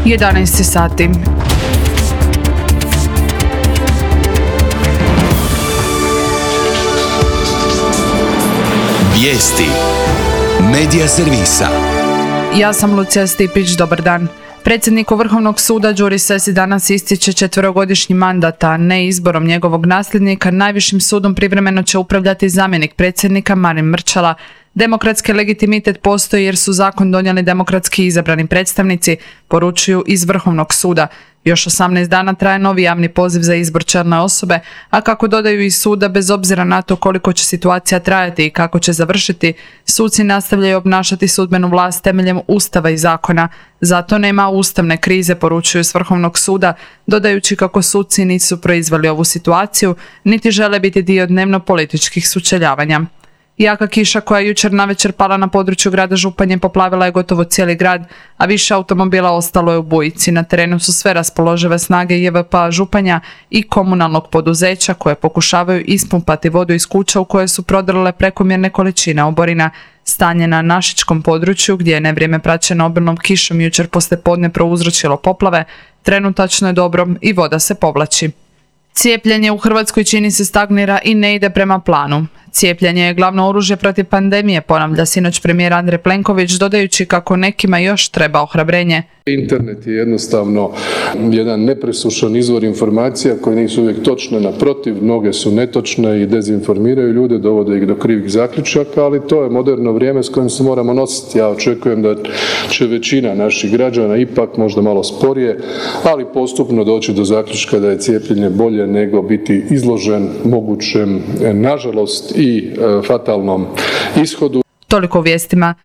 11 sati. Vijesti Medija servisa. Ja sam Lucija Stipić, dobar dan. Predsjedniku Vrhovnog suda Đuri Sesi danas ističe 4-godišnji mandat, a ne izborom njegovog nasljednika. Najvišim sudom privremeno će upravljati zamjenik predsjednika Marin Mrčela. Demokratski legitimitet postoji jer su zakon donijeli demokratski izabrani predstavnici, poručuju iz Vrhovnog suda. Još 18 dana traje novi javni poziv za izbor čelne osobe, a kako dodaju iz suda, bez obzira na to koliko će situacija trajati i kako će završiti, suci nastavljaju obnašati sudbenu vlast temeljem Ustava i zakona. Zato nema ustavne krize, poručuju s Vrhovnog suda, dodajući kako suci nisu proizveli ovu situaciju, niti žele biti dio dnevno-političkih sučeljavanja. Jaka kiša koja je jučer navečer pala na području grada Županje poplavila je gotovo cijeli grad, a više automobila ostalo je u bujici. Na terenu su sve raspoložive snage JVP-a Županja i komunalnog poduzeća koje pokušavaju ispumpati vodu iz kuća u koje su prodrle prekomjerne količine oborina. Stanje na našičkom području, gdje je nevrijeme praćeno obilnom kišom jučer poslijepodne prouzročilo poplave, trenutačno je dobro i voda se povlači. Cijepljenje u Hrvatskoj čini se stagnira i ne ide prema planu. Cijepljenje je glavno oružje protiv pandemije, ponavlja sinoć premijer Andrej Plenković, dodajući kako nekima još treba ohrabrenje. Internet je jednostavno jedan nepresušan izvor informacija koje nisu uvijek točne, naprotiv, mnoge su netočne i dezinformiraju ljude, dovode ih do krivih zaključaka, ali to je moderno vrijeme s kojim se moramo nositi. Ja očekujem da će većina naših građana ipak možda malo sporije, ali postupno doći do zaključka da je cijepljenje bolje nego biti izložen mogućem, nažalost, i fatalnom ishodu. Toliko u vijestima.